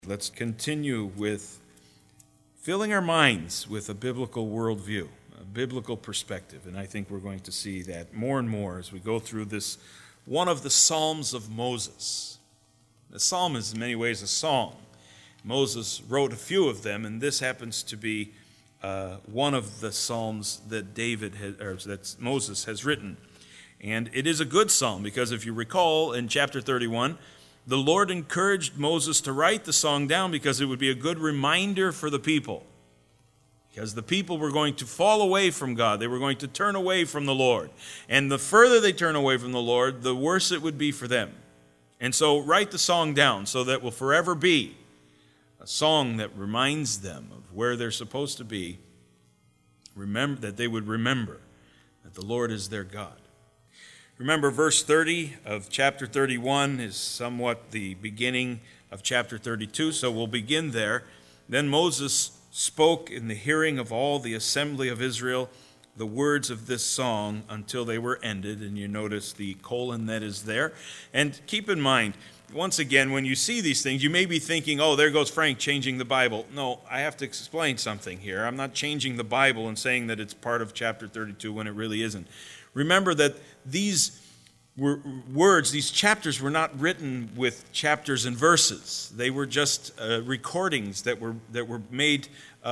Let's continue with filling our minds with a biblical worldview, a biblical perspective. And I think we're going to see that more and more as we go through this, one of the Psalms of Moses. The psalm is in many ways a song. Moses wrote a few of them, and this happens to be one of the psalms that that Moses has written. And it is a good psalm because if you recall in chapter 31, the Lord encouraged Moses to write the song down because it would be a good reminder for the people. Because the people were going to fall away from God. They were going to turn away from the Lord. And the further they turn away from the Lord, the worse it would be for them. And so write the song down so that it will forever be a song that reminds them of where they're supposed to be. Remember that they would remember that the Lord is their God. Remember, verse 30 of chapter 31 is somewhat the beginning of chapter 32, so we'll begin there. Then Moses spoke in the hearing of all the assembly of Israel the words of this song until they were ended, and you notice the colon that is there. And keep in mind, once again, when you see these things, you may be thinking, oh, there goes Frank changing the Bible. No, I have to explain something here. I'm not changing the Bible and saying that it's part of chapter 32 when it really isn't. Remember that these words, these chapters were not written with chapters and verses. They were just recordings that were made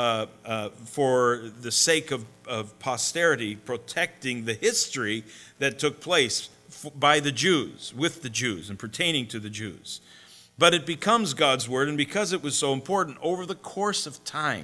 for the sake of posterity, protecting the history that took place by the Jews, with the Jews, and pertaining to the Jews. But it becomes God's word, and because it was so important, over the course of time,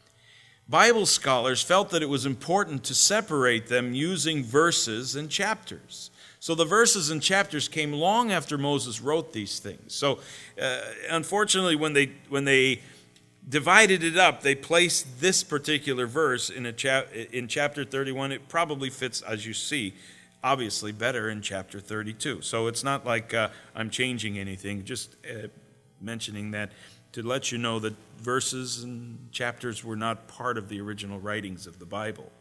Bible scholars felt that it was important to separate them using verses and chapters. So the verses and chapters came long after Moses wrote these things. So unfortunately, when they divided it up, they placed this particular verse in chapter 31. It probably fits, as you see, obviously better in chapter 32. So it's not like I'm changing anything, just mentioning that to let you know that verses and chapters were not part of the original writings of the Bible.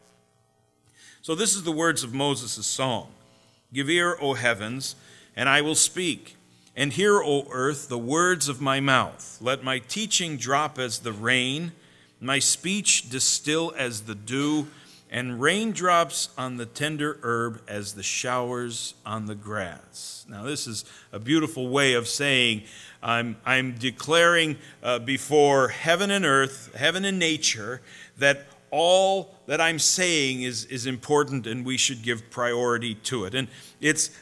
So this is the words of Moses' song. Give ear, O heavens, and I will speak. And hear, O earth, the words of my mouth. Let my teaching drop as the rain, my speech distill as the dew, and raindrops on the tender herb as the showers on the grass. Now this is a beautiful way of saying I'm declaring before heaven and earth, heaven and nature, that all that I'm saying is important and we should give priority to it. And it's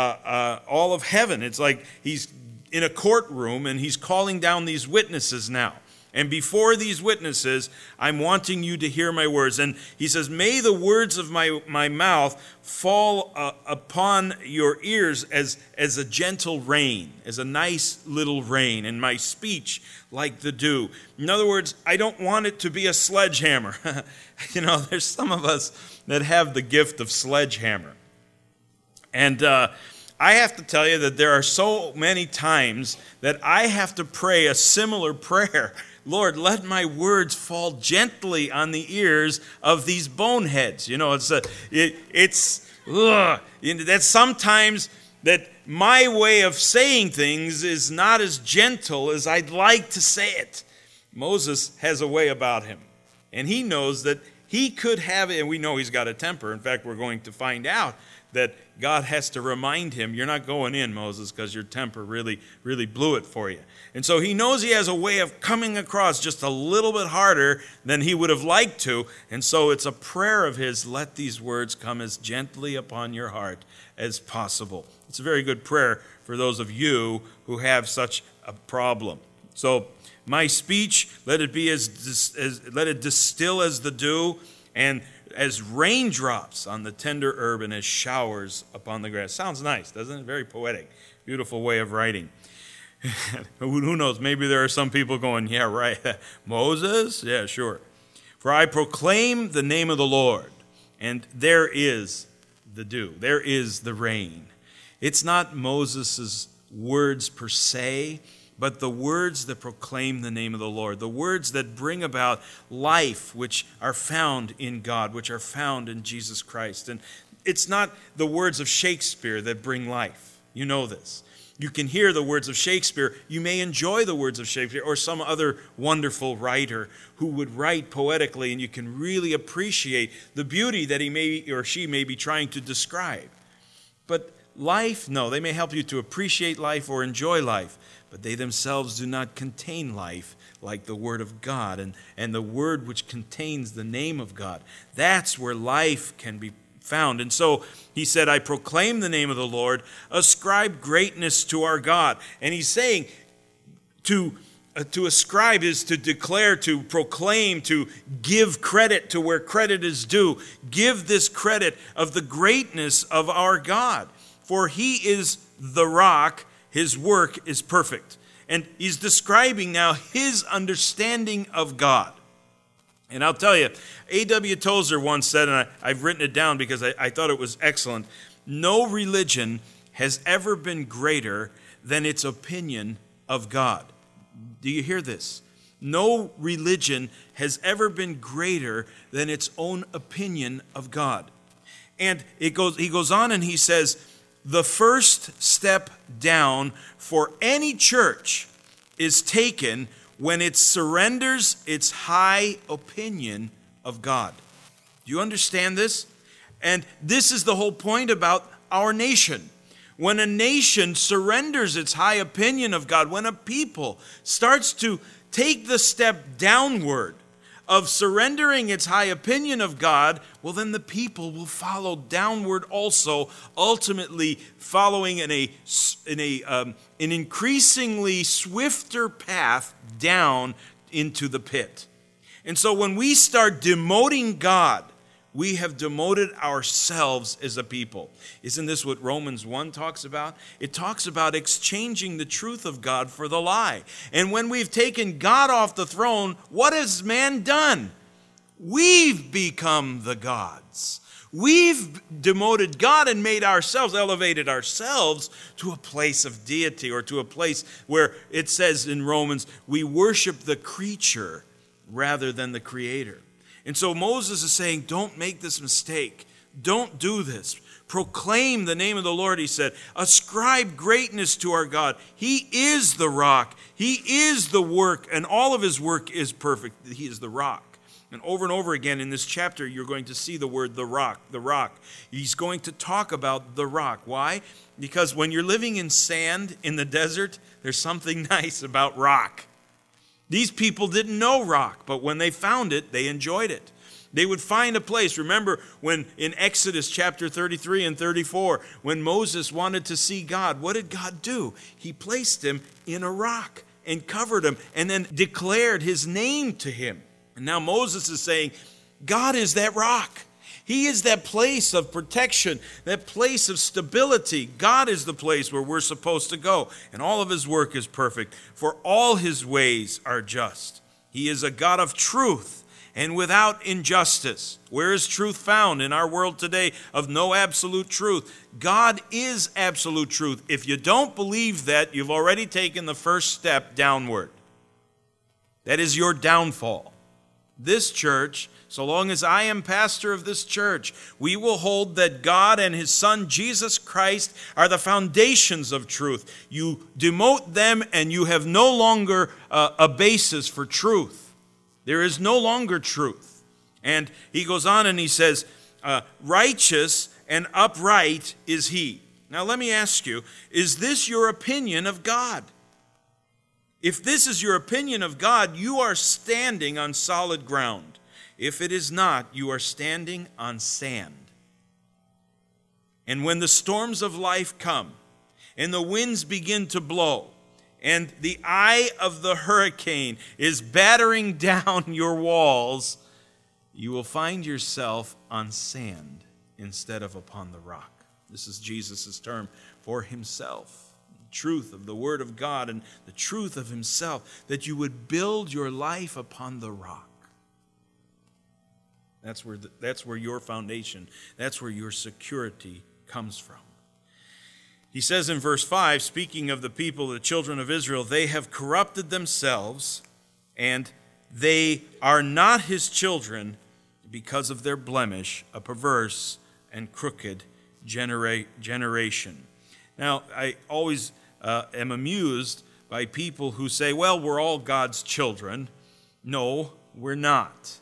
all of heaven. It's like he's in a courtroom and he's calling down these witnesses now. And before these witnesses, I'm wanting you to hear my words. And he says, may the words of my mouth fall upon your ears as a gentle rain, as a nice little rain, and my speech like the dew. In other words, I don't want it to be a sledgehammer. There's some of us that have the gift of sledgehammer. And I have to tell you that there are so many times that I have to pray a similar prayer. Lord, let my words fall gently on the ears of these boneheads. That's sometimes that my way of saying things is not as gentle as I'd like to say it. Moses has a way about him, and he knows that he could have it, and we know he's got a temper. In fact, we're going to find out that God has to remind him, you're not going in, Moses, because your temper really, really blew it for you. And so he knows he has a way of coming across just a little bit harder than he would have liked to. And so it's a prayer of his, let these words come as gently upon your heart as possible. It's a very good prayer for those of you who have such a problem. So my speech, let it distill as the dew, and as raindrops on the tender herb, and as showers upon the grass. Sounds nice, doesn't it? Very poetic. Beautiful way of writing. Who knows? Maybe there are some people going, yeah, right. Moses? Yeah, sure. For I proclaim the name of the Lord, and there is the dew. There is the rain. It's not Moses' words per se, but the words that proclaim the name of the Lord, the words that bring about life, which are found in God, which are found in Jesus Christ. And it's not the words of Shakespeare that bring life. You know this. You can hear the words of Shakespeare. You may enjoy the words of Shakespeare or some other wonderful writer who would write poetically, and you can really appreciate the beauty that he may or she may be trying to describe. But life, no, they may help you to appreciate life or enjoy life, but they themselves do not contain life like the Word of God and the Word which contains the name of God. That's where life can be found. And so he said, I proclaim the name of the Lord, ascribe greatness to our God. And he's saying to ascribe is to declare, to proclaim, to give credit to where credit is due. Give this credit of the greatness of our God. For he is the rock, his work is perfect. And he's describing now his understanding of God. And I'll tell you, A.W. Tozer once said, and I've written it down because I thought it was excellent, no religion has ever been greater than its opinion of God. Do you hear this? No religion has ever been greater than its own opinion of God. And he goes on and he says, the first step down for any church is taken when it surrenders its high opinion of God. Do you understand this? And this is the whole point about our nation. When a nation surrenders its high opinion of God, when a people starts to take the step downward of surrendering its high opinion of God, well, then the people will follow downward also, ultimately following an increasingly swifter path down into the pit. And so when we start demoting God, we have demoted ourselves as a people. Isn't this what Romans 1 talks about? It talks about exchanging the truth of God for the lie. And when we've taken God off the throne, what has man done? We've become the gods. We've demoted God and elevated ourselves to a place of deity, or to a place where it says in Romans, we worship the creature rather than the Creator. And so Moses is saying, don't make this mistake. Don't do this. Proclaim the name of the Lord, he said. Ascribe greatness to our God. He is the rock. He is the work, and all of his work is perfect. He is the rock. And over again in this chapter, you're going to see the word the rock, the rock. He's going to talk about the rock. Why? Because when you're living in sand in the desert, there's something nice about rock. These people didn't know rock, but when they found it, they enjoyed it. They would find a place. Remember when in Exodus chapter 33 and 34, when Moses wanted to see God, what did God do? He placed him in a rock and covered him and then declared his name to him. And now Moses is saying, God is that rock. He is that place of protection, that place of stability. God is the place where we're supposed to go. And all of his work is perfect, for all his ways are just. He is a God of truth and without injustice. Where is truth found in our world today of no absolute truth? God is absolute truth. If you don't believe that, you've already taken the first step downward. That is your downfall. This church, so long as I am pastor of this church, we will hold that God and his Son, Jesus Christ, are the foundations of truth. You demote them and you have no longer a basis for truth. There is no longer truth. And he goes on and he says, righteous and upright is he. Now let me ask you, is this your opinion of God? If this is your opinion of God, you are standing on solid ground. If it is not, you are standing on sand. And when the storms of life come, and the winds begin to blow, and the eye of the hurricane is battering down your walls, you will find yourself on sand instead of upon the rock. This is Jesus' term for himself. Truth of the Word of God and the truth of himself, that you would build your life upon the rock. That's where your foundation, that's where your security comes from. He says in verse 5, speaking of the people, the children of Israel, they have corrupted themselves, and they are not his children because of their blemish, a perverse and crooked generation. Now, I always am amused by people who say, well, we're all God's children. No, we're not.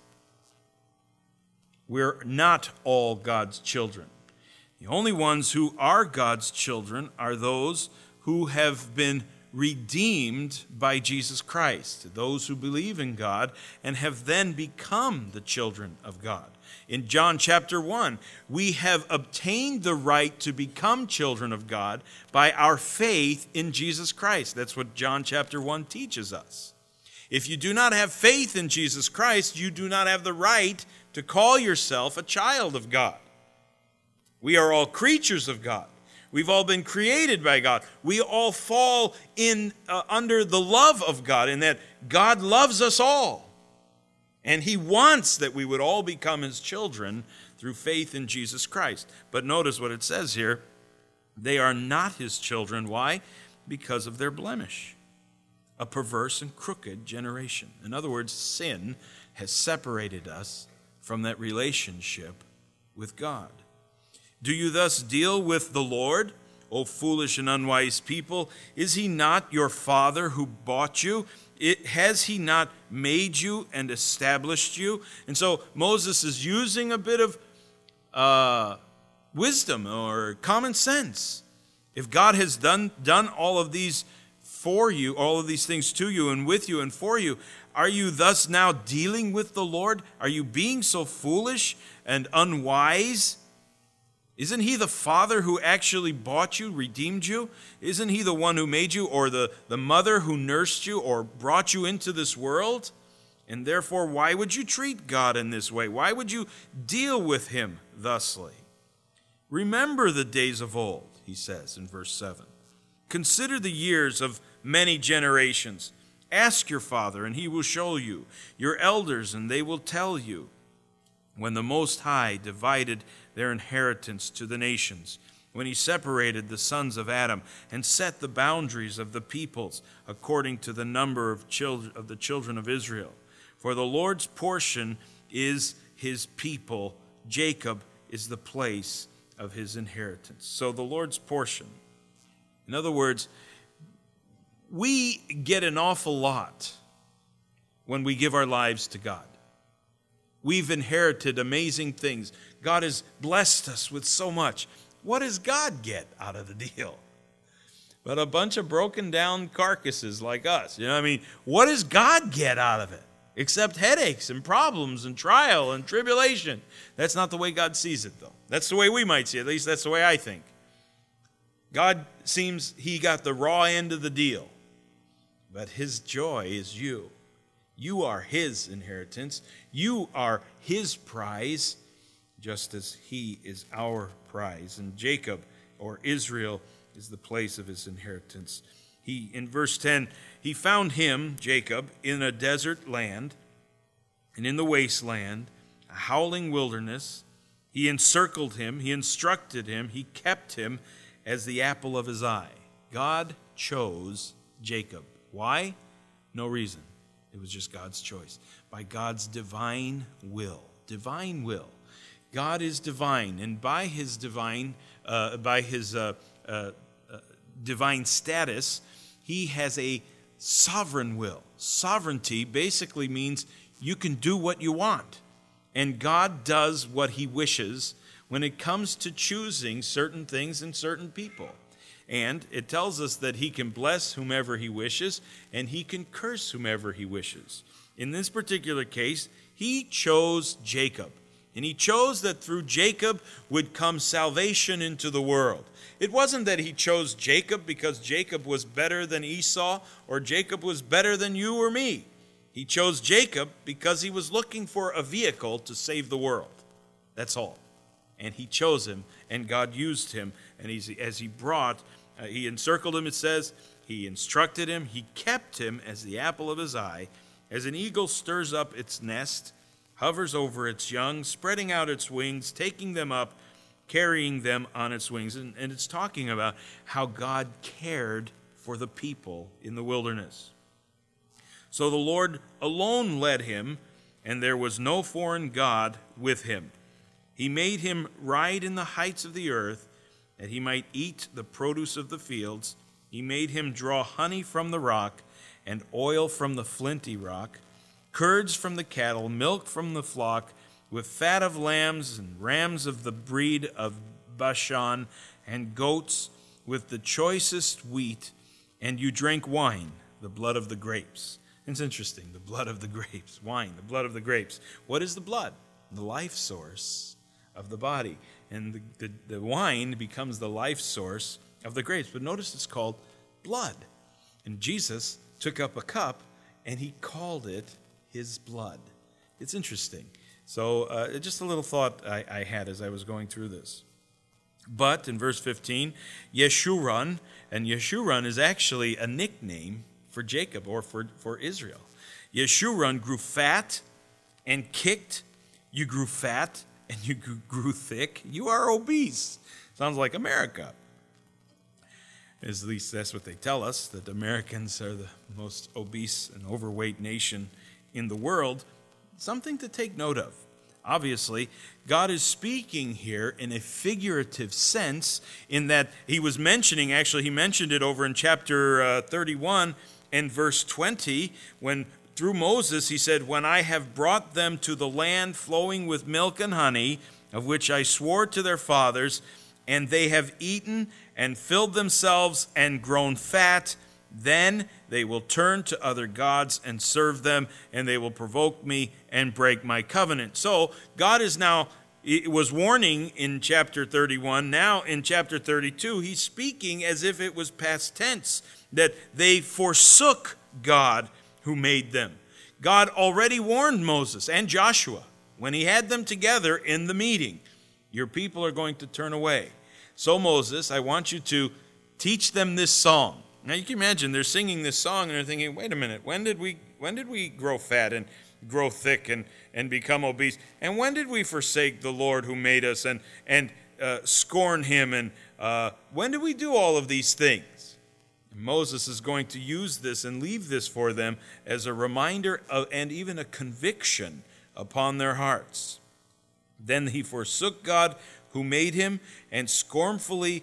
We're not all God's children. The only ones who are God's children are those who have been redeemed by Jesus Christ, those who believe in God and have then become the children of God. In John chapter 1, we have obtained the right to become children of God by our faith in Jesus Christ. That's what John chapter 1 teaches us. If you do not have faith in Jesus Christ, you do not have the right to call yourself a child of God. We are all creatures of God. We've all been created by God. We all fall in under the love of God, in that God loves us all. And he wants that we would all become his children through faith in Jesus Christ. But notice what it says here. They are not his children. Why? Because of their blemish. A perverse and crooked generation. In other words, sin has separated us from that relationship with God. Do you thus deal with the Lord, O foolish and unwise people? Is he not your Father who bought you? Has he not made you and established you? And so Moses is using a bit of wisdom or common sense. If God has done all of these for you, all of these things to you and with you and for you, are you thus now dealing with the Lord? Are you being so foolish and unwise? Isn't he the Father who actually bought you, redeemed you? Isn't he the one who made you, or the mother who nursed you or brought you into this world? And therefore, why would you treat God in this way? Why would you deal with him thusly? Remember the days of old, he says in verse 7. Consider the years of many generations. Ask your father, and he will show you, your elders, and they will tell you. When the Most High divided their inheritance to the nations, when he separated the sons of Adam and set the boundaries of the peoples according to the number of the children of Israel. For the Lord's portion is his people. Jacob is the place of his inheritance. So the Lord's portion. In other words, we get an awful lot when we give our lives to God. We've inherited amazing things. God has blessed us with so much. What does God get out of the deal? But a bunch of broken down carcasses like us. You know what I mean? What does God get out of it? Except headaches and problems and trial and tribulation. That's not the way God sees it, though. That's the way we might see it. At least that's the way I think. God seems he got the raw end of the deal. But his joy is you. You are his inheritance. You are his prize, just as he is our prize. And Jacob, or Israel, is the place of his inheritance. In verse 10, he found him, Jacob, in a desert land and in the wasteland, a howling wilderness. He encircled him, he instructed him, he kept him as the apple of his eye. God chose Jacob. Why? No reason. It was just God's choice. By God's divine will. Divine will. God is divine, and by his divine status, he has a sovereign will. Sovereignty basically means you can do what you want, and God does what he wishes when it comes to choosing certain things and certain people. And it tells us that he can bless whomever he wishes, and he can curse whomever he wishes. In this particular case, he chose Jacob. And he chose that through Jacob would come salvation into the world. It wasn't that he chose Jacob because Jacob was better than Esau or Jacob was better than you or me. He chose Jacob because he was looking for a vehicle to save the world. That's all. And he chose him, and God used him. And as he brought, he encircled him, it says, he instructed him, he kept him as the apple of his eye. As an eagle stirs up its nest, hovers over its young, spreading out its wings, taking them up, carrying them on its wings. And it's talking about how God cared for the people in the wilderness. So the Lord alone led him, and there was no foreign god with him. He made him ride in the heights of the earth, that he might eat the produce of the fields He made him draw honey from the rock and oil from the flinty rock, curds from the cattle, milk from the flock, with fat of lambs and rams of the breed of Bashan, and goats with the choicest wheat, and you drank wine, the blood of the grapes. It's interesting, the blood of the grapes, wine, the blood of the grapes. What is the blood? The life source of the body. And the wine becomes the life source of the grapes. But notice it's called blood. And Jesus took up a cup and he called it his blood. It's interesting. So just a little thought I had as I was going through this. But in verse 15, Yeshurun, and Yeshurun is actually a nickname for Jacob or for Israel. Yeshurun grew fat and kicked. You grew fat and you grew thick. You are obese. Sounds like America. At least that's what they tell us, that Americans are the most obese and overweight nation in the world. Something to take note of. Obviously, God is speaking here in a figurative sense in that he was mentioning, actually he mentioned it over in chapter 31 and verse 20, when through Moses he said, when I have brought them to the land flowing with milk and honey, of which I swore to their fathers, and they have eaten and filled themselves and grown fat, then they will turn to other gods and serve them, and they will provoke me and break my covenant. So God is now, it was warning in chapter 31. Now in chapter 32, he's speaking as if it was past tense, that they forsook God who made them. God already warned Moses and Joshua when he had them together in the meeting. Your people are going to turn away. So Moses, I want you to teach them this song. Now you can imagine they're singing this song and they're thinking, wait a minute, when did we grow fat and grow thick and become obese? And when did we forsake the Lord who made us and scorn him? And when did we do all of these things? And Moses is going to use this and leave this for them as a reminder of, and even a conviction upon their hearts. Then he forsook God who made him and scornfully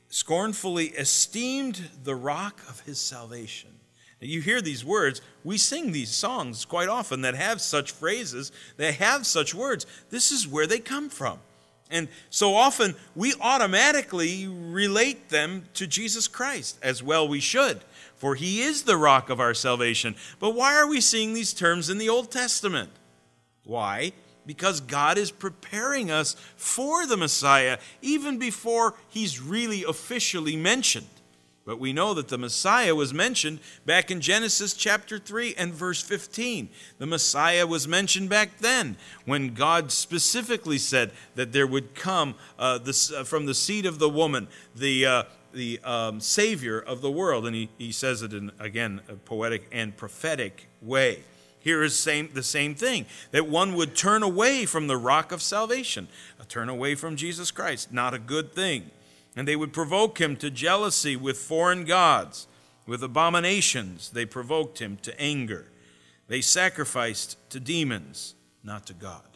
esteemed the rock of his salvation. Now, you hear these words. We sing these songs quite often that have such phrases, that have such words. This is where they come from. And so often we automatically relate them to Jesus Christ, as well we should, for he is the rock of our salvation. But why are we seeing these terms in the Old Testament? Why? Because God is preparing us for the Messiah even before he's really officially mentioned. But we know that the Messiah was mentioned back in Genesis chapter 3 and verse 15. The Messiah was mentioned back then when God specifically said that there would come from the seed of the woman, the Savior of the world. And he says it in, again, a poetic and prophetic way. Here is the same thing, that one would turn away from the rock of salvation, turn away from Jesus Christ, not a good thing. And they would provoke him to jealousy with foreign gods, with abominations. They provoked him to anger. They sacrificed to demons, not to God.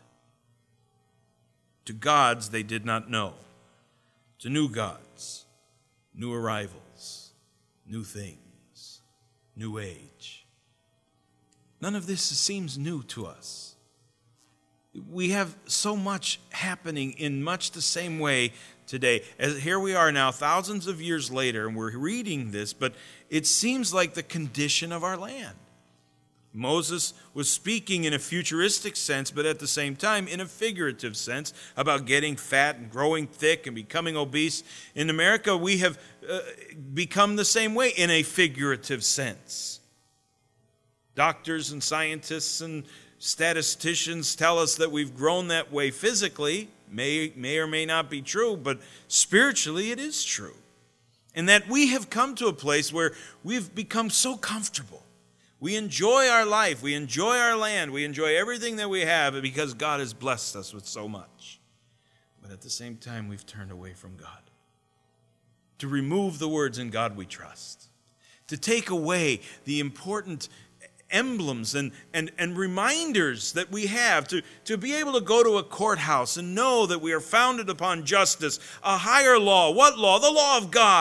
To gods they did not know, to new gods, new arrivals, new things, new age. None of this seems new to us. We have so much happening in much the same way today. As here we are now, thousands of years later, and we're reading this, but it seems like the condition of our land. Moses was speaking in a futuristic sense, but at the same time in a figurative sense about getting fat and growing thick and becoming obese. In America, we have become the same way in a figurative sense. Doctors and scientists and statisticians tell us that we've grown that way physically. May or may not be true, but spiritually it is true. And that we have come to a place where we've become so comfortable. We enjoy our life, we enjoy our land, we enjoy everything that we have because God has blessed us with so much. But at the same time, we've turned away from God. To remove the words "in God we trust." To take away the important emblems and reminders that we have to be able to go to a courthouse and know that we are founded upon justice, a higher law. What law? The law of God.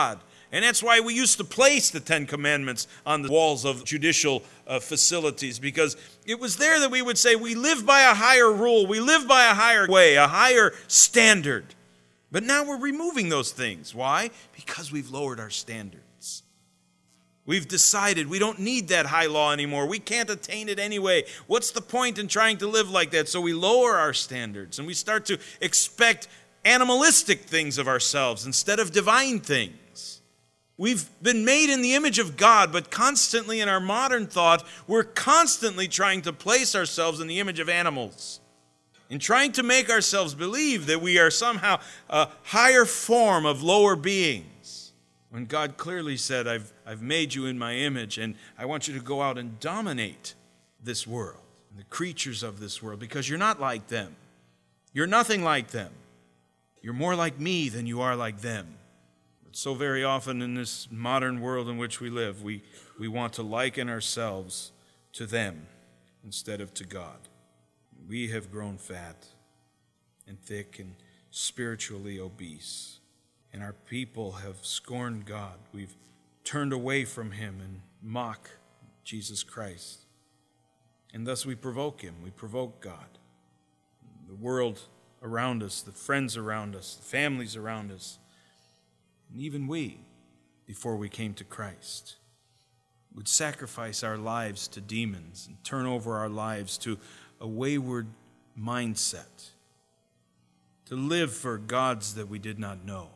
And that's why we used to place the Ten Commandments on the walls of judicial facilities, because it was there that we would say we live by a higher rule, we live by a higher way, a higher standard. But now we're removing those things. Why? Because we've lowered our standards. We've decided we don't need that high law anymore. We can't attain it anyway. What's the point in trying to live like that? So we lower our standards and we start to expect animalistic things of ourselves instead of divine things. We've been made in the image of God, but constantly in our modern thought, we're constantly trying to place ourselves in the image of animals, and trying to make ourselves believe that we are somehow a higher form of lower beings, when God clearly said, I've made you in my image, and I want you to go out and dominate this world, and the creatures of this world, because you're not like them. You're nothing like them. You're more like me than you are like them. But so very often in this modern world in which we live, we want to liken ourselves to them instead of to God. We have grown fat and thick and spiritually obese, and our people have scorned God. We've turned away from him and mock Jesus Christ. And thus we provoke him. We provoke God. The world around us, the friends around us, the families around us, and even we, before we came to Christ, would sacrifice our lives to demons and turn over our lives to a wayward mindset, to live for gods that we did not know.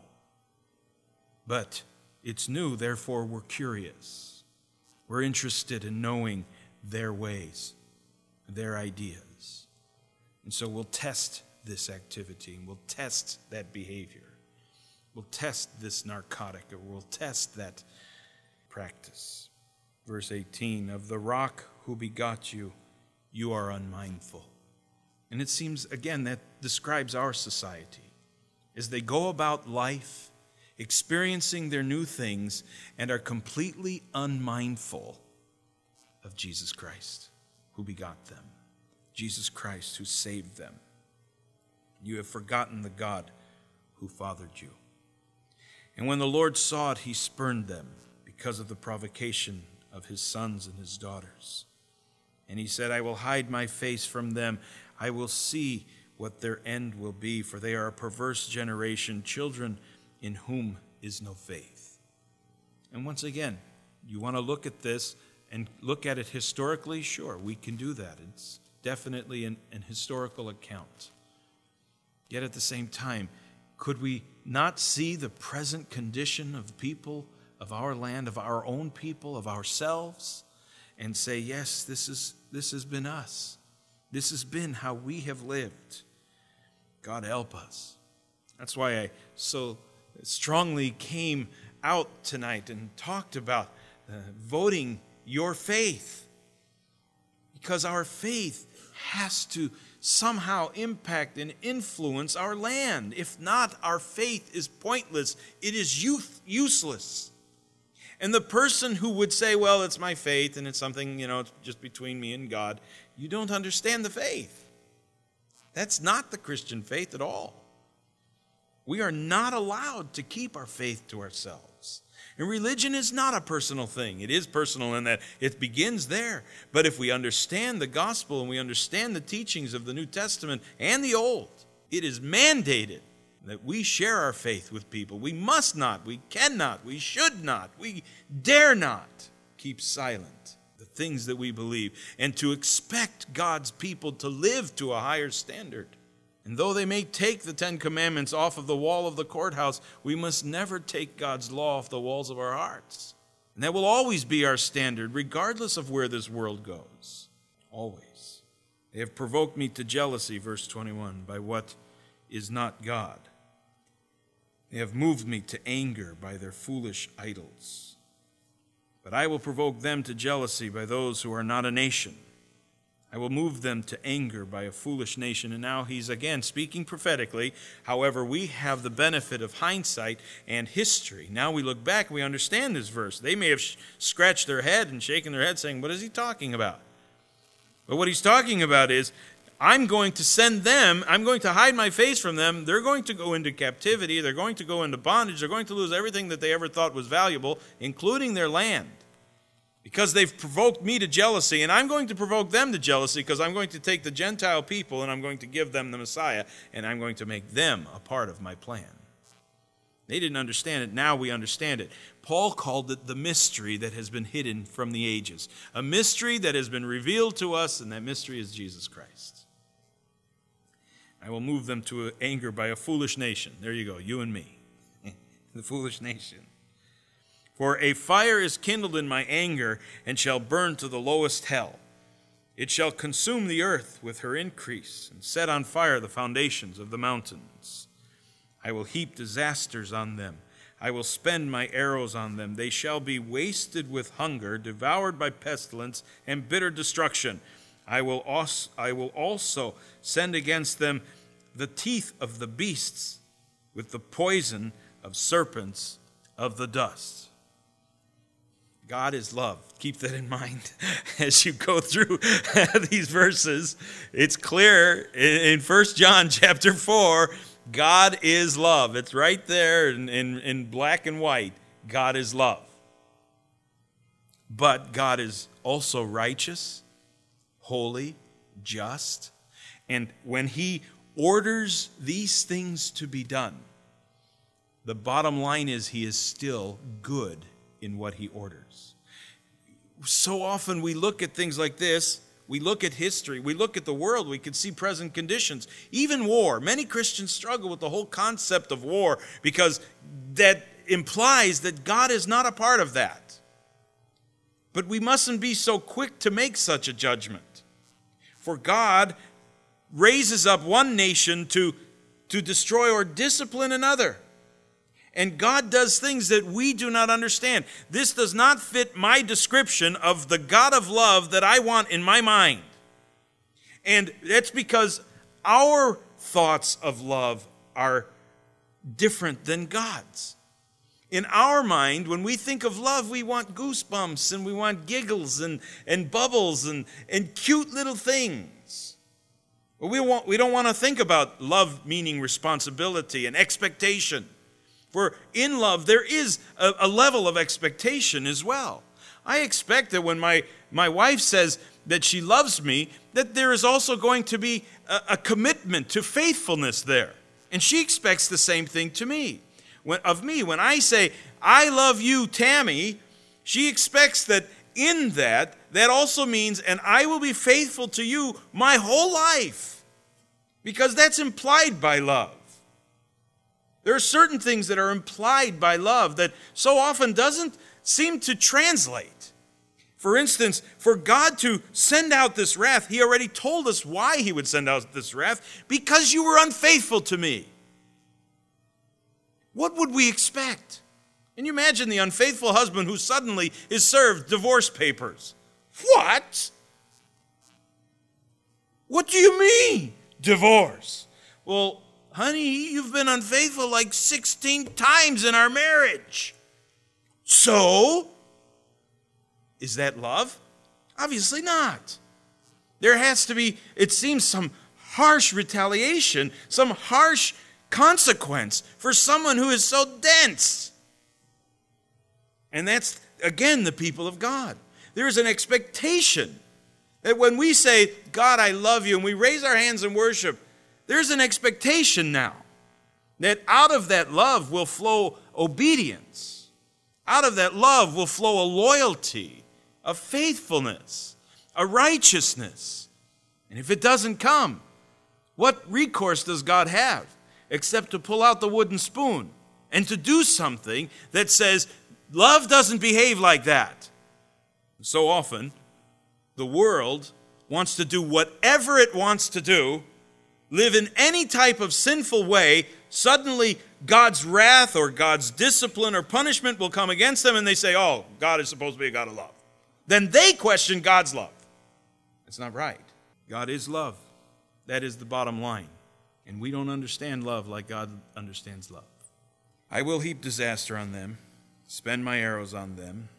But it's new, therefore we're curious. We're interested in knowing their ways, their ideas. And so we'll test this activity, and we'll test that behavior. We'll test this narcotic, or we'll test that practice. Verse 18, of the rock who begot you, you are unmindful. And it seems, again, that describes our society. As they go about life, experiencing their new things, and are completely unmindful of Jesus Christ, who begot them. Jesus Christ, who saved them. You have forgotten the God who fathered you. And when the Lord saw it, he spurned them because of the provocation of his sons and his daughters. And he said, I will hide my face from them. I will see what their end will be, for they are a perverse generation, children in whom is no faith. And once again, you want to look at this and look at it historically? Sure, we can do that. It's definitely an historical account. Yet at the same time, could we not see the present condition of people of our land, of our own people, of ourselves, and say, yes, this has been us. This has been how we have lived. God help us. That's why I so strongly came out tonight and talked about voting your faith. Because our faith has to somehow impact and influence our land. If not, our faith is pointless. It is useless. And the person who would say, well, it's my faith and it's something, it's just between me and God, you don't understand the faith. That's not the Christian faith at all. We are not allowed to keep our faith to ourselves. And religion is not a personal thing. It is personal in that it begins there. But if we understand the gospel and we understand the teachings of the New Testament and the Old, it is mandated that we share our faith with people. We must not, we cannot, we should not, we dare not keep silent the things that we believe, and to expect God's people to live to a higher standard. And though they may take the Ten Commandments off of the wall of the courthouse, we must never take God's law off the walls of our hearts. And that will always be our standard, regardless of where this world goes. Always. They have provoked me to jealousy, verse 21, by what is not God. They have moved me to anger by their foolish idols. But I will provoke them to jealousy by those who are not a nation. I will move them to anger by a foolish nation. And now he's again speaking prophetically. However, we have the benefit of hindsight and history. Now we look back, we understand this verse. They may have scratched their head and shaken their head saying, what is he talking about? But what he's talking about is, I'm going to send them, I'm going to hide my face from them. They're going to go into captivity. They're going to go into bondage. They're going to lose everything that they ever thought was valuable, including their land, because they've provoked me to jealousy. And I'm going to provoke them to jealousy because I'm going to take the Gentile people and I'm going to give them the Messiah, and I'm going to make them a part of my plan. They didn't understand it. Now we understand it. Paul called it the mystery that has been hidden from the ages. A mystery that has been revealed to us, and that mystery is Jesus Christ. I will move them to anger by a foolish nation. There you go, you and me. The foolish nation. For a fire is kindled in my anger, and shall burn to the lowest hell. It shall consume the earth with her increase, and set on fire the foundations of the mountains. I will heap disasters on them. I will spend my arrows on them. They shall be wasted with hunger, devoured by pestilence and bitter destruction. I will also send against them the teeth of the beasts, with the poison of serpents of the dust. God is love. Keep that in mind as you go through these verses. It's clear in 1 John chapter 4, God is love. It's right there in black and white. God is love. But God is also righteous, holy, just. And when he orders these things to be done, the bottom line is he is still good in what he orders. So often we look at things like this. We look at history, we look at the world, we can see present conditions, even war. Many Christians struggle with the whole concept of war because that implies that God is not a part of that. But we mustn't be so quick to make such a judgment. For God raises up one nation to destroy or discipline another. And God does things that we do not understand. This does not fit my description of the God of love that I want in my mind. And that's because our thoughts of love are different than God's. In our mind, when we think of love, we want goosebumps and we want giggles and bubbles and cute little things. But we don't want to think about love meaning responsibility and expectation. For in love, there is a level of expectation as well. I expect that when my wife says that she loves me, that there is also going to be a commitment to faithfulness there. And she expects the same thing to me. When I say, I love you, Tammy, she expects that in that also means, and I will be faithful to you my whole life. Because that's implied by love. There are certain things that are implied by love that so often doesn't seem to translate. For instance, for God to send out this wrath, he already told us why he would send out this wrath, because you were unfaithful to me. What would we expect? Can you imagine the unfaithful husband who suddenly is served divorce papers? What? What do you mean, divorce? Well, honey, you've been unfaithful like 16 times in our marriage. So, is that love? Obviously not. There has to be, it seems, some harsh retaliation, some harsh consequence for someone who is so dense. And that's, again, the people of God. There is an expectation that when we say, God, I love you, and we raise our hands in worship, there's an expectation now that out of that love will flow obedience. Out of that love will flow a loyalty, a faithfulness, a righteousness. And if it doesn't come, what recourse does God have except to pull out the wooden spoon and to do something that says, love doesn't behave like that? So often, the world wants to do whatever it wants to do, live in any type of sinful way. Suddenly God's wrath or God's discipline or punishment will come against them, and they say, oh, God is supposed to be a God of love. Then they question God's love. It's not right. God is love. That is the bottom line. And we don't understand love like God understands love. I will heap disaster on them, spend my arrows on them.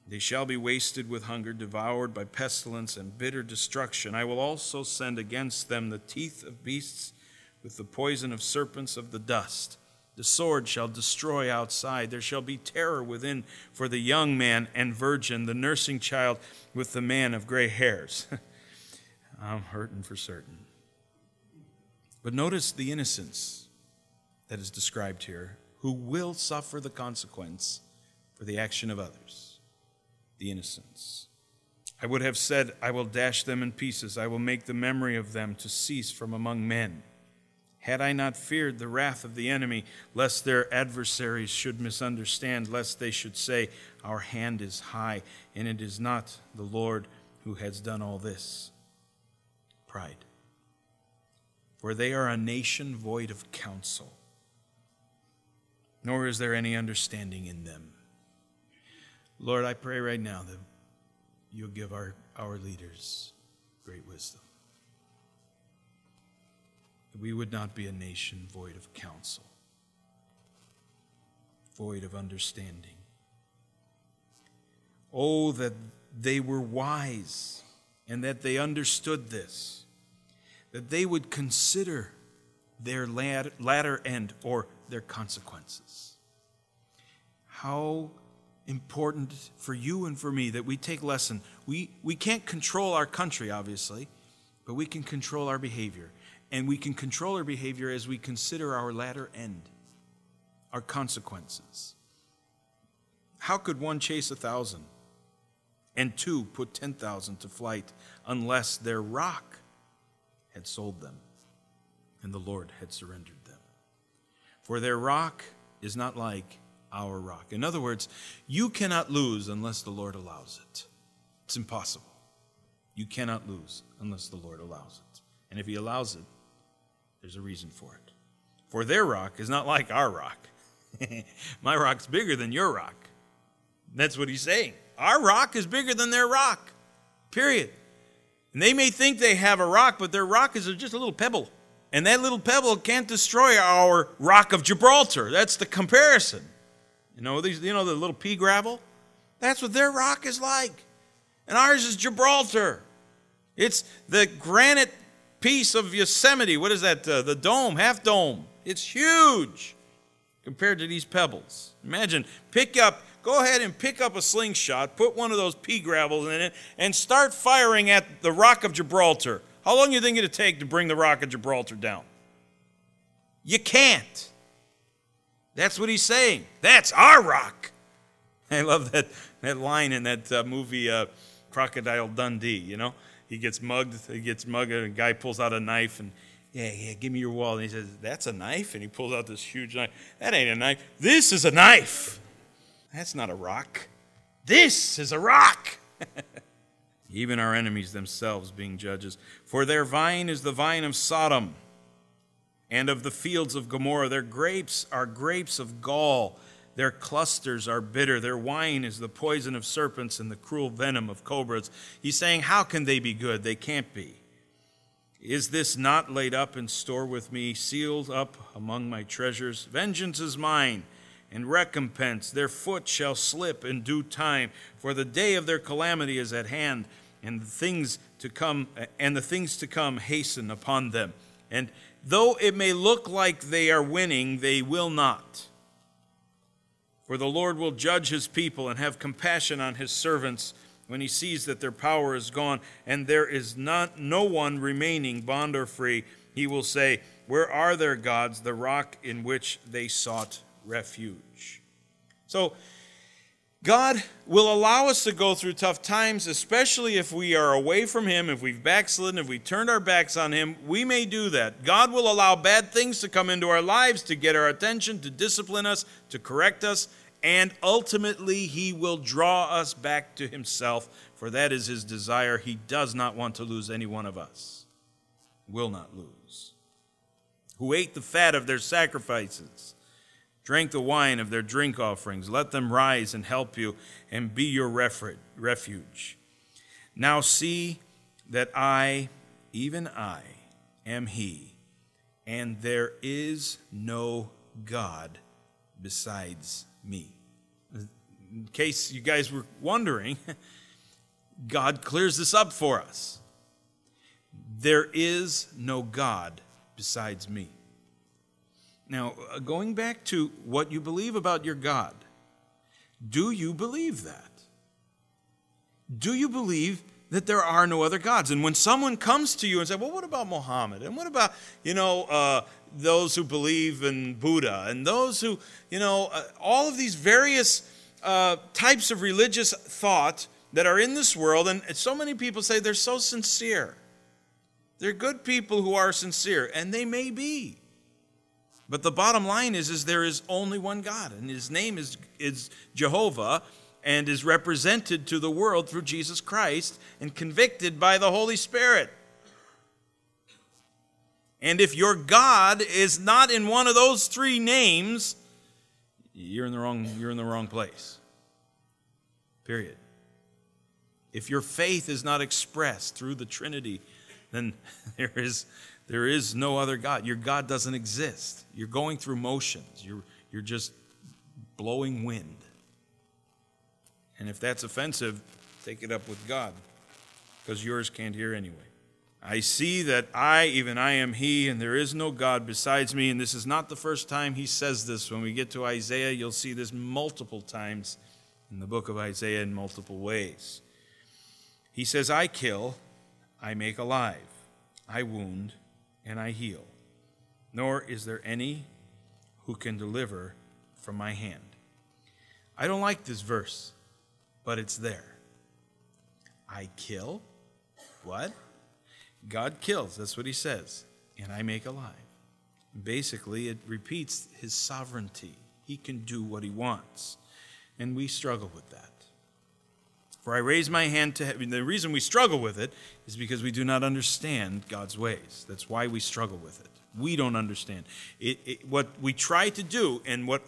They shall be wasted with hunger, devoured by pestilence and bitter destruction. I will also send against them the teeth of beasts with the poison of serpents of the dust. The sword shall destroy outside. There shall be terror within for the young man and virgin, the nursing child with the man of gray hairs. I'm hurting for certain. But notice the innocence that is described here, who will suffer the consequence for the action of others. The innocents. I would have said, I will dash them in pieces. I will make the memory of them to cease from among men. Had I not feared the wrath of the enemy, lest their adversaries should misunderstand, lest they should say, our hand is high, and it is not the Lord who has done all this. Pride. For they are a nation void of counsel, nor is there any understanding in them. Lord, I pray right now that you'll give our leaders great wisdom. That we would not be a nation void of counsel, void of understanding. Oh, that they were wise and that they understood this, that they would consider their latter end or their consequences. How important for you and for me that we take lesson. We can't control our country, obviously, but we can control our behavior. And we can control our behavior as we consider our latter end, our consequences. How could one chase 1,000 and two put 10,000 to flight unless their rock had sold them and the Lord had surrendered them? For their rock is not like our rock. In other words, you cannot lose unless the Lord allows it. It's impossible. You cannot lose unless the Lord allows it. And if he allows it, there's a reason for it. For their rock is not like our rock. My rock's bigger than your rock. That's what he's saying. Our rock is bigger than their rock. Period. And they may think they have a rock, but their rock is just a little pebble. And that little pebble can't destroy our rock of Gibraltar. That's the comparison. The little pea gravel? That's what their rock is like. And ours is Gibraltar. It's the granite piece of Yosemite. What is that? The dome, half dome. It's huge compared to these pebbles. Imagine, go ahead and pick up a slingshot, put one of those pea gravels in it, and start firing at the Rock of Gibraltar. How long do you think it'd take to bring the Rock of Gibraltar down? You can't. That's what he's saying. That's our rock. I love that line in that movie, Crocodile Dundee, He gets mugged, and a guy pulls out a knife, and, yeah, give me your wallet. And he says, that's a knife? And he pulls out this huge knife. That ain't a knife. This is a knife. That's not a rock. This is a rock. Even our enemies themselves being judges. For their vine is the vine of Sodom, and of the fields of Gomorrah. Their grapes are grapes of gall. Their clusters are bitter. Their wine is the poison of serpents and the cruel venom of cobras. He's saying, how can they be good? They can't be. Is this not laid up in store with me, sealed up among my treasures? Vengeance is mine, and recompense. Their foot shall slip in due time, for the day of their calamity is at hand, and the things to come hasten upon them. And though it may look like they are winning, they will not. For the Lord will judge his people and have compassion on his servants when he sees that their power is gone and there is no one remaining, bond or free. He will say, where are their gods, the rock in which they sought refuge? So God will allow us to go through tough times, especially if we are away from him, if we've backslidden, if we turned our backs on him. We may do that. God will allow bad things to come into our lives to get our attention, to discipline us, to correct us, and ultimately he will draw us back to himself, for that is his desire. He does not want to lose any one of us. Will not lose. Who ate the fat of their sacrifices, drank the wine of their drink offerings. Let them rise and help you and be your refuge. Now see that I, even I, am he, and there is no God besides me. In case you guys were wondering, God clears this up for us. There is no God besides me. Now, going back to what you believe about your God, do you believe that? Do you believe that there are no other gods? And when someone comes to you and says, well, what about Muhammad? And what about, those who believe in Buddha? And those who, all of these various types of religious thought that are in this world. And so many people say they're so sincere. They're good people who are sincere, and they may be. But the bottom line is there is only one God, and his name is Jehovah, and is represented to the world through Jesus Christ and convicted by the Holy Spirit. And if your God is not in one of those three names, you're in the wrong place. Period. If your faith is not expressed through the Trinity, then there is no other God. Your God doesn't exist. You're going through motions. You're just blowing wind. And if that's offensive, take it up with God, because yours can't hear anyway. I see that I am He, and there is no God besides me. And this is not the first time he says this. When we get to Isaiah, you'll see this multiple times in the book of Isaiah in multiple ways. He says, I kill, I make alive, I wound, and I heal. Nor is there any who can deliver from my hand. I don't like this verse, but it's there. I kill. What? God kills. That's what he says. And I make alive. Basically, it repeats his sovereignty. He can do what he wants. And we struggle with that. For I raise my hand to heaven. The reason we struggle with it is because we do not understand God's ways. That's why we struggle with it. We don't understand. What we try to do, and what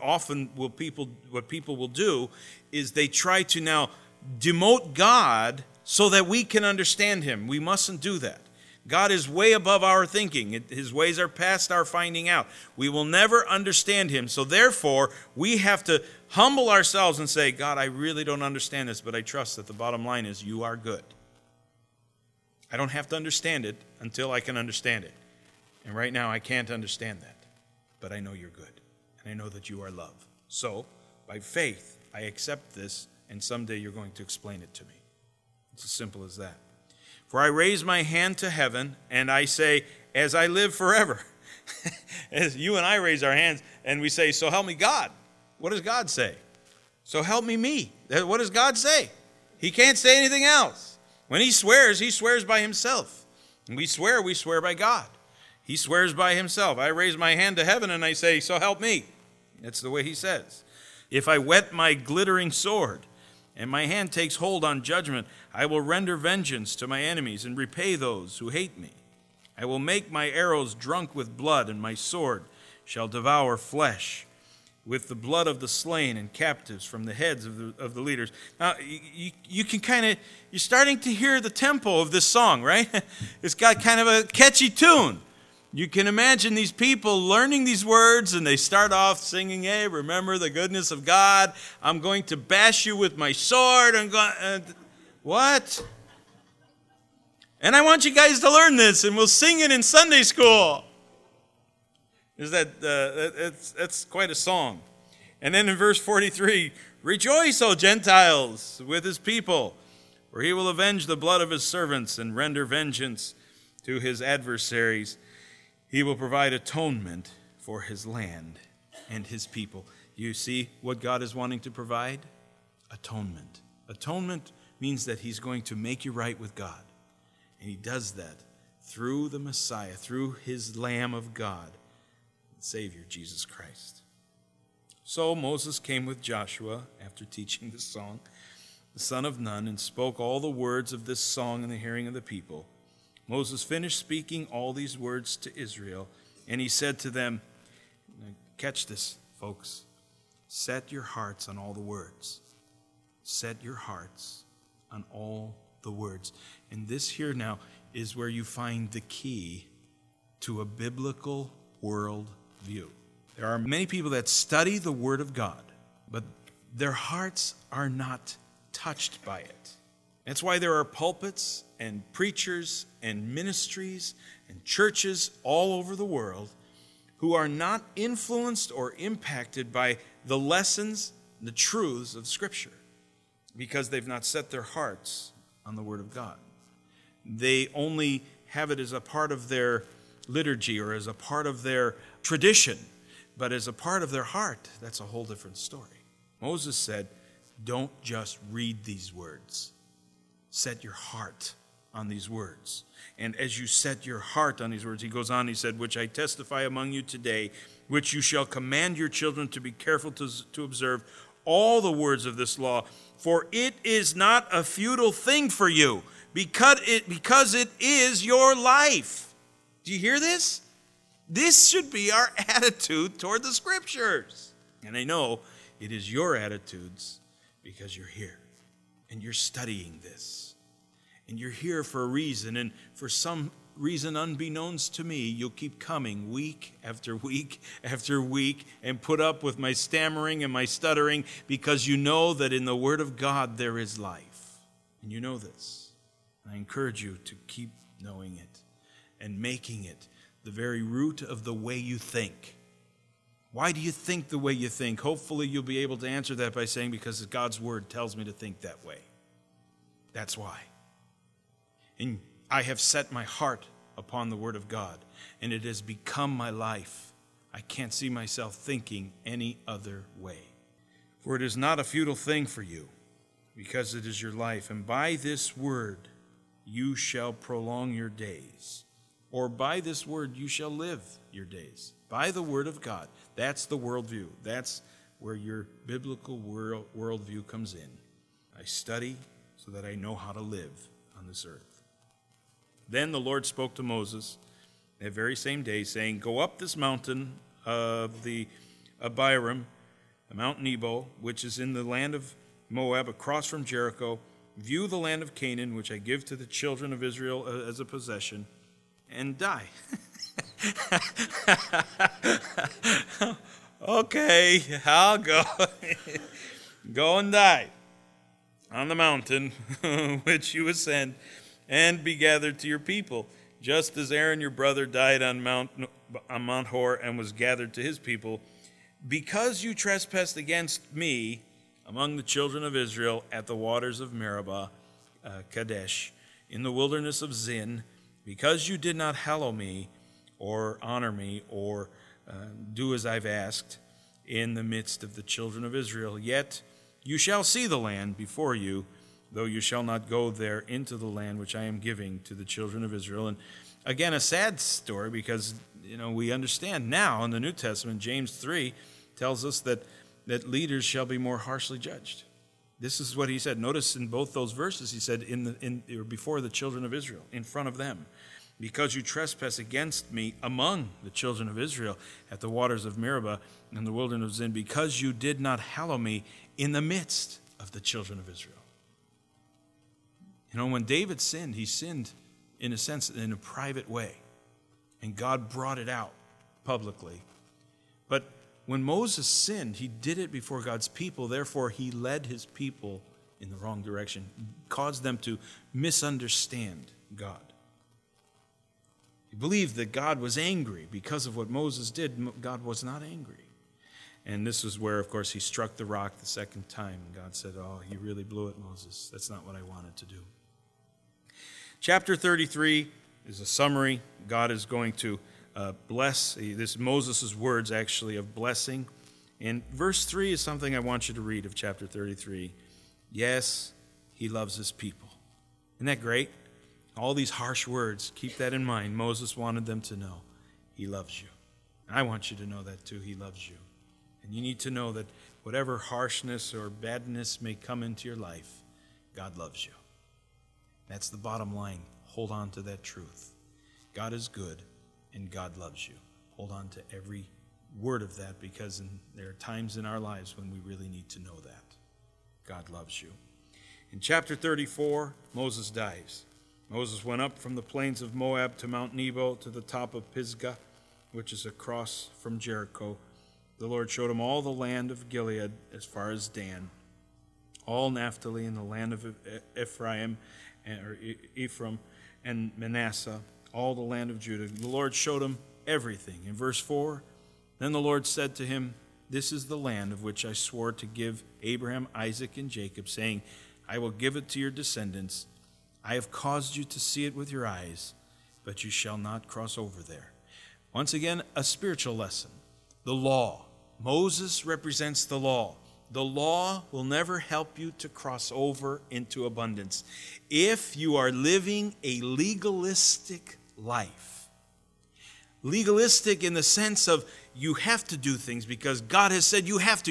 people will do, is they try to now demote God so that we can understand him. We mustn't do that. God is way above our thinking. His ways are past our finding out. We will never understand him. So therefore, we have to humble ourselves and say, God, I really don't understand this, but I trust that the bottom line is you are good. I don't have to understand it until I can understand it. And right now, I can't understand that. But I know you're good. And I know that you are love. So, by faith, I accept this, and someday you're going to explain it to me. It's as simple as that. For I raise my hand to heaven, and I say, as I live forever. As you and I raise our hands, and we say, so help me God. What does God say? So help me. What does God say? He can't say anything else. When he swears by himself. And we swear by God. He swears by himself. I raise my hand to heaven, and I say, so help me. That's the way he says. If I whet my glittering sword, and my hand takes hold on judgment, I will render vengeance to my enemies and repay those who hate me. I will make my arrows drunk with blood, and my sword shall devour flesh with the blood of the slain and captives from the heads of the leaders. Now, you can you're starting to hear the tempo of this song, right? It's got kind of a catchy tune. You can imagine these people learning these words, and they start off singing, hey, remember the goodness of God. I'm going to bash you with my sword. What? And I want you guys to learn this, and we'll sing it in Sunday school. That's quite a song. And then in verse 43, rejoice, O Gentiles, with his people, for he will avenge the blood of his servants and render vengeance to his adversaries. He will provide atonement for his land and his people. You see what God is wanting to provide? Atonement. Atonement means that he's going to make you right with God. And he does that through the Messiah, through his Lamb of God, Savior, Jesus Christ. So Moses came with Joshua after teaching this song, the son of Nun, and spoke all the words of this song in the hearing of the people. Moses finished speaking all these words to Israel, and he said to them, catch this, folks, set your hearts on all the words. Set your hearts on all the words. And this here now is where you find the key to a biblical world view. There are many people that study the Word of God, but their hearts are not touched by it. That's why there are pulpits and preachers and ministries and churches all over the world who are not influenced or impacted by the lessons, the truths of Scripture, because they've not set their hearts on the Word of God. They only have it as a part of their liturgy or as a part of their tradition, but as a part of their heart, that's a whole different story. Moses said, don't just read these words. Set your heart on these words. And as you set your heart on these words, he goes on, he said, which I testify among you today, which you shall command your children to be careful to observe all the words of this law, for it is not a futile thing for you, because it is your life. Do you hear this? This should be our attitude toward the Scriptures. And I know it is your attitudes because you're here and you're studying this. And you're here for a reason, and for some reason unbeknownst to me, you'll keep coming week after week after week and put up with my stammering and my stuttering because you know that in the Word of God there is life. And you know this. I encourage you to keep knowing it and making it the very root of the way you think. Why do you think the way you think? Hopefully you'll be able to answer that by saying, because God's Word tells me to think that way. That's why. And I have set my heart upon the Word of God, and it has become my life. I can't see myself thinking any other way. For it is not a futile thing for you, because it is your life. And by this word you shall prolong your days. Or by this word you shall live your days. By the Word of God. That's the worldview. That's where your biblical worldview comes in. I study so that I know how to live on this earth. Then the Lord spoke to Moses that very same day, saying, go up this mountain of the Abiram, Mount Nebo, which is in the land of Moab, across from Jericho. View the land of Canaan, which I give to the children of Israel as a possession, and die. Okay, I'll go. Go and die on the mountain which you ascend, and be gathered to your people, just as Aaron your brother died on Mount Hor and was gathered to his people, because you trespassed against me among the children of Israel at the waters of Meribah, Kadesh, in the wilderness of Zin, because you did not hallow me, or honor me, or do as I've asked in the midst of the children of Israel. Yet you shall see the land before you, though you shall not go there into the land which I am giving to the children of Israel. And again, a sad story, because we understand now in the New Testament, James 3 tells us that leaders shall be more harshly judged. This is what he said. Notice in both those verses, he said before the children of Israel, in front of them. Because you trespass against me among the children of Israel at the waters of Meribah in the wilderness of Zin, because you did not hallow me in the midst of the children of Israel. When David sinned, he sinned, in a sense, in a private way. And God brought it out publicly. But when Moses sinned, he did it before God's people. Therefore, he led his people in the wrong direction, caused them to misunderstand God. He believed that God was angry because of what Moses did. God was not angry. And this is where, of course, he struck the rock the second time. And God said, oh, you really blew it, Moses. That's not what I wanted to do. Chapter 33 is a summary. God is going to bless. This Moses' words, actually, of blessing. And verse 3 is something I want you to read of chapter 33. Yes, he loves his people. Isn't that great? All these harsh words, keep that in mind. Moses wanted them to know he loves you. And I want you to know that too, he loves you. And you need to know that whatever harshness or badness may come into your life, God loves you. That's the bottom line. Hold on to that truth. God is good and God loves you. Hold on to every word of that, because there are times in our lives when we really need to know that. God loves you. In chapter 34, Moses dies. Moses went up from the plains of Moab to Mount Nebo to the top of Pisgah, which is across from Jericho. The Lord showed him all the land of Gilead as far as Dan, all Naphtali and the land of Ephraim and Manasseh, all the land of Judah. The Lord showed him everything. In verse 4, then the Lord said to him, this is the land of which I swore to give Abraham, Isaac, and Jacob, saying, I will give it to your descendants. I have caused you to see it with your eyes, but you shall not cross over there. Once again, a spiritual lesson. The law. Moses represents the law. The law will never help you to cross over into abundance if you are living a legalistic life. Legalistic in the sense of you have to do things because God has said you have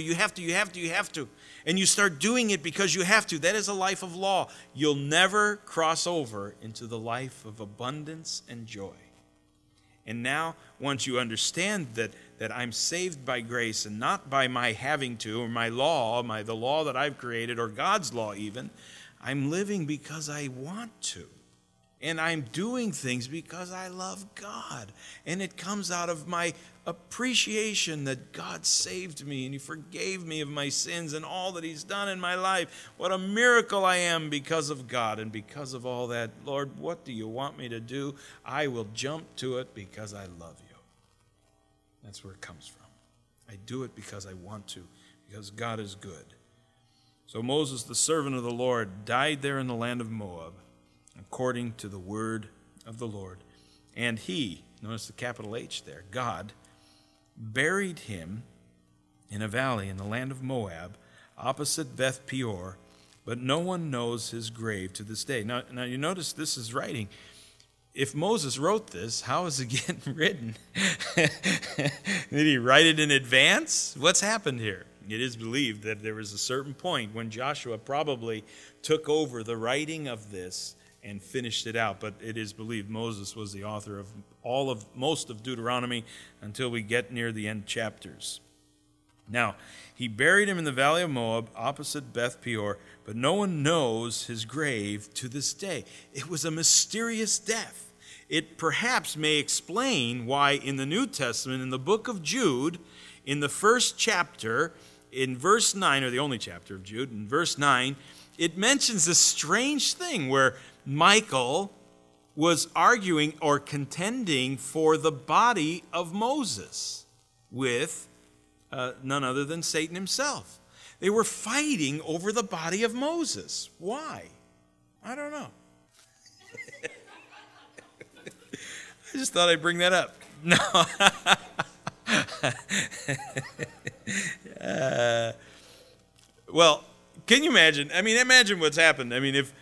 to. And you start doing it because you have to. That is a life of law. You'll never cross over into the life of abundance and joy. And now, once you understand that I'm saved by grace and not by my having to, or my law, the law that I've created, or God's law even, I'm living because I want to. And I'm doing things because I love God. And it comes out of my appreciation that God saved me and He forgave me of my sins and all that He's done in my life. What a miracle I am because of God. And because of all that, Lord, what do you want me to do? I will jump to it because I love you. That's where it comes from. I do it because I want to, because God is good. So Moses, the servant of the Lord, died there in the land of Moab, according to the word of the Lord. And He, notice the capital H there, God, buried him in a valley in the land of Moab, opposite Beth Peor, but no one knows his grave to this day. Now you notice this is writing. If Moses wrote this, how is it getting written? Did he write it in advance? What's happened here? It is believed that there was a certain point when Joshua probably took over the writing of this and finished it out. But it is believed Moses was the author of most of Deuteronomy until we get near the end chapters. Now, he buried him in the valley of Moab, opposite Beth Peor, but no one knows his grave to this day. It was a mysterious death. It perhaps may explain why in the New Testament, in the book of Jude, in the first chapter, in verse 9, or the only chapter of Jude, in verse 9, it mentions this strange thing where Michael was arguing or contending for the body of Moses with none other than Satan himself. They were fighting over the body of Moses. Why? I don't know. I just thought I'd bring that up. No. Well, can you imagine? I mean, imagine what's happened. I mean, if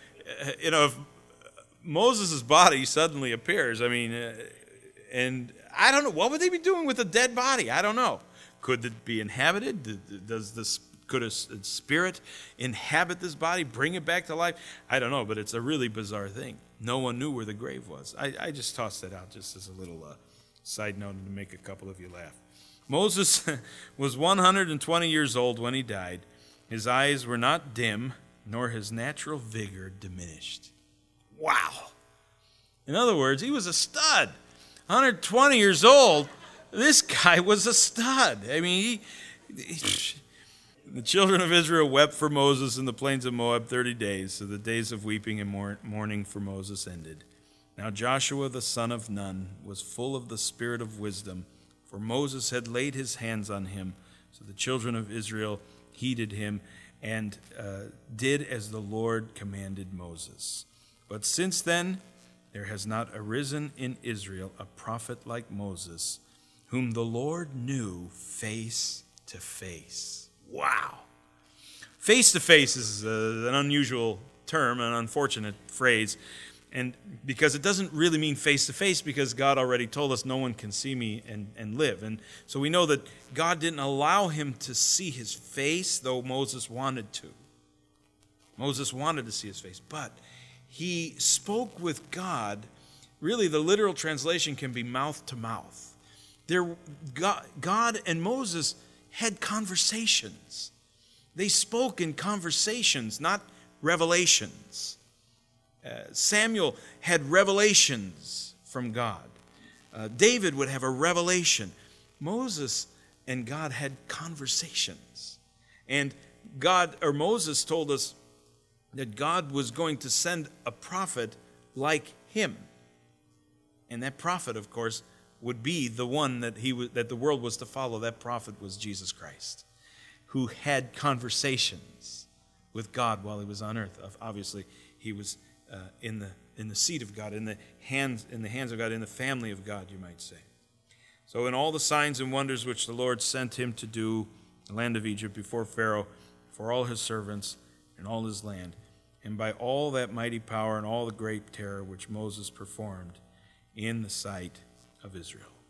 Moses' body suddenly appears, and I don't know, what would they be doing with a dead body? I don't know. Could it be inhabited? Could a spirit inhabit this body, bring it back to life? I don't know, but it's a really bizarre thing. No one knew where the grave was. I just tossed that out just as a little side note to make a couple of you laugh. Moses was 120 years old when he died. His eyes were not dim, nor his natural vigor diminished. Wow. In other words, he was a stud. 120 years old, this guy was a stud. I mean, the children of Israel wept for Moses in the plains of Moab 30 days, so the days of weeping and mourning for Moses ended. Now Joshua the son of Nun was full of the spirit of wisdom, for Moses had laid his hands on him. So the children of Israel heeded him and did as the Lord commanded Moses. But since then, there has not arisen in Israel a prophet like Moses, whom the Lord knew face to face. Wow. Face to face is an unusual term, an unfortunate phrase, and because it doesn't really mean face to face, because God already told us no one can see me and live. And so we know that God didn't allow him to see his face, though Moses wanted to. Moses wanted to see his face, but he spoke with God. Really, the literal translation can be mouth to mouth. God and Moses had conversations. They spoke in conversations, not revelations. Samuel had revelations from God. David would have a revelation. Moses and God had conversations. And God, or Moses, told us that God was going to send a prophet like him. And that prophet, of course, would be the one that that the world was to follow. That prophet was Jesus Christ, who had conversations with God while he was on earth. Obviously, he was in the seat of God, in the hands of God, in the family of God, you might say. So in all the signs and wonders which the Lord sent him to do in the land of Egypt before Pharaoh, for all his servants and all his land, and by all that mighty power and all the great terror which Moses performed in the sight of Israel.